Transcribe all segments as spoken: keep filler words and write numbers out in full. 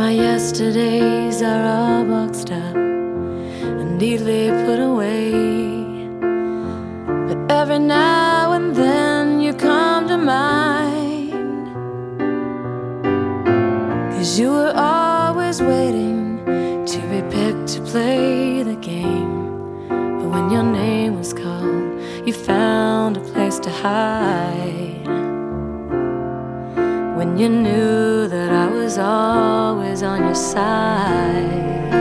My yesterdays are all boxed up and neatly put away, but every now and then you come to mind, 'cause you were always waiting to be picked to play the game. But when your name was called, you found a place to hide. When you knew that I was always on your side.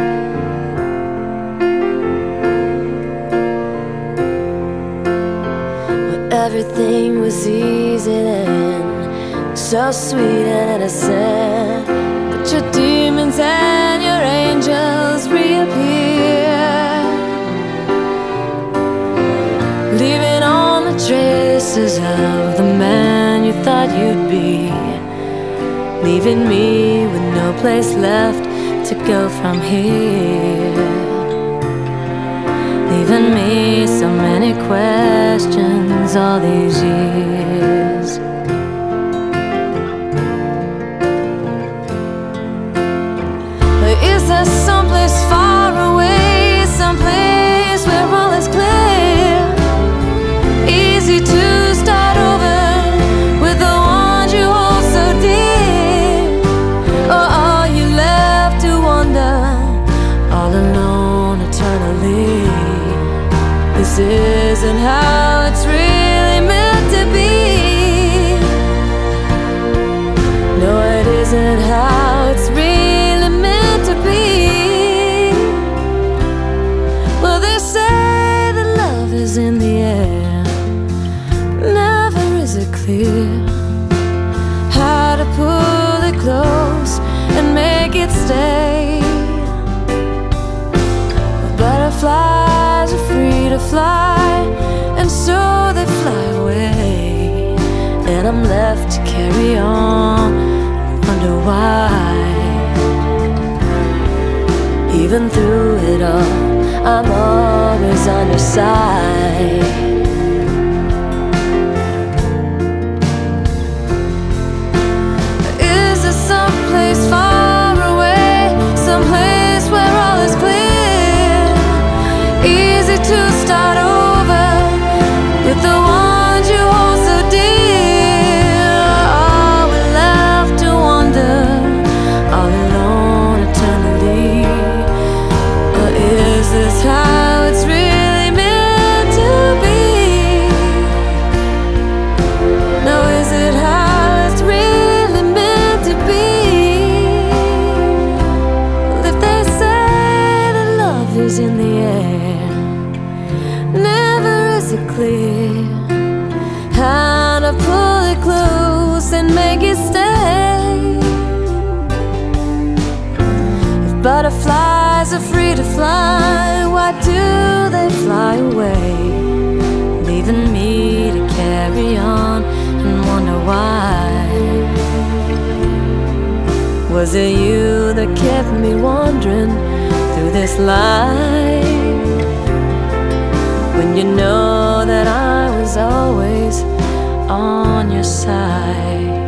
When everything was easy then, so sweet and innocent, but your demons and your angels reappeared, leaving all the traces of the man you thought you'd be, leaving me with no place left to go from here, leaving me so many questions all these years. But is there someplace far away, someplace where all is clear, easy to start over with the ones you hold so dear? Or are you left to wander all alone eternally? This isn't how it's really meant to be. No, it isn't how it's really meant to be. Well, they say that love is in the air, never is it clear how to pull it close and make it stay. The butterflies are free to fly, and so they fly away, and I'm left to carry on and wonder why. Even through it all, I'm always on your side. Is there someplace far away, someplace where all is clear, easy to start over with the ones you hold so dear? Are we left to wander all alone eternally? Or is this how it's really meant to be? No, is it how it's really meant to be? Well, if they say that love is in the air, never is it clear how to pull it close and make it stay. If butterflies are free to fly, why do they fly away, leaving me to carry on and wonder why? Was it you that kept me wandering through this life, when you know that I was always on your side?